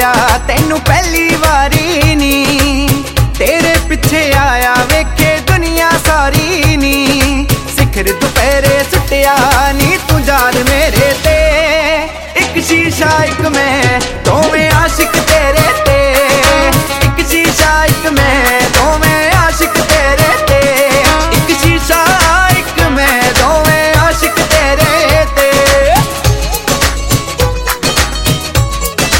लुटिया तैनू पहली वारी नी, तेरे पिछे आया वेखे दुनिया सारी नी। सिखर दुपहरे सुटिया